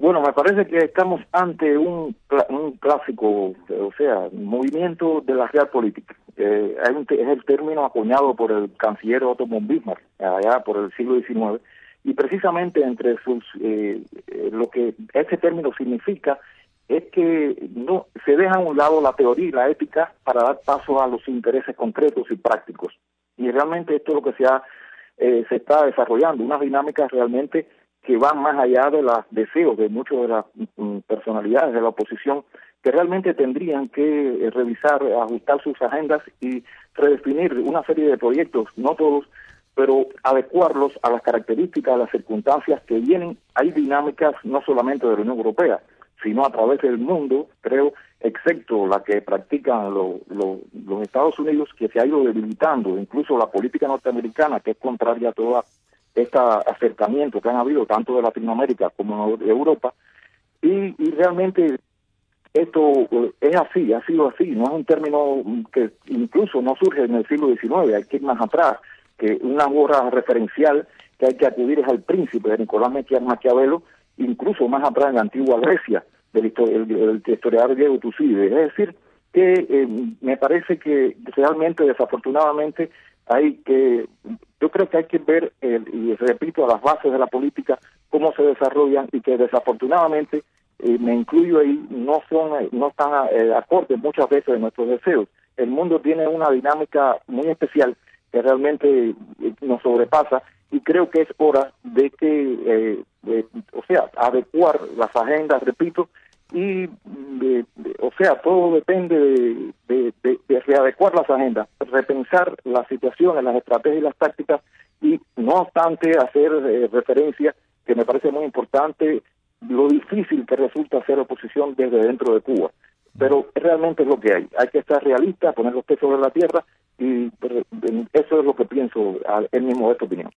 Bueno, me parece que estamos ante un clásico, o sea, movimiento de la realpolitik. Es el término acuñado por el canciller Otto von Bismarck, allá por el siglo XIX, y precisamente entre sus lo que ese término significa es que no se deja a un lado la teoría y la ética para dar paso a los intereses concretos y prácticos. Y realmente esto es lo que se está desarrollando, unas dinámicas realmente que van más allá de los deseos de muchas de las personalidades de la oposición, que realmente tendrían que revisar, ajustar sus agendas y redefinir una serie de proyectos, no todos, pero adecuarlos a las características, a las circunstancias que vienen. Hay dinámicas no solamente de la Unión Europea, sino a través del mundo, creo, excepto la que practican los Estados Unidos, que se ha ido debilitando, incluso la política norteamericana, que es contraria a toda este acercamiento que han habido tanto de Latinoamérica como de Europa, y realmente esto es así, ha sido así, no es un término que incluso no surge en el siglo XIX, hay que ir más atrás, que una obra referencial que hay que acudir es al Príncipe de Nicolás Maquiavelo, incluso más atrás en la antigua Grecia, del historiador griego Tucídides. Es decir, que me parece que realmente, desafortunadamente, yo creo que hay que ver, y repito, a las bases de la política, cómo se desarrollan, y que desafortunadamente, me incluyo ahí, no están acordes muchas veces de nuestros deseos. El mundo tiene una dinámica muy especial que realmente nos sobrepasa, y creo que es hora de que, adecuar las agendas, repito, y, todo depende de readecuar las agendas, repensar las situaciones, las estrategias y las tácticas, y no obstante hacer referencia, que me parece muy importante, lo difícil que resulta hacer oposición desde dentro de Cuba. Pero realmente es lo que hay que estar realista, poner los pies sobre la tierra, y eso es lo que pienso en mi modesta opinión.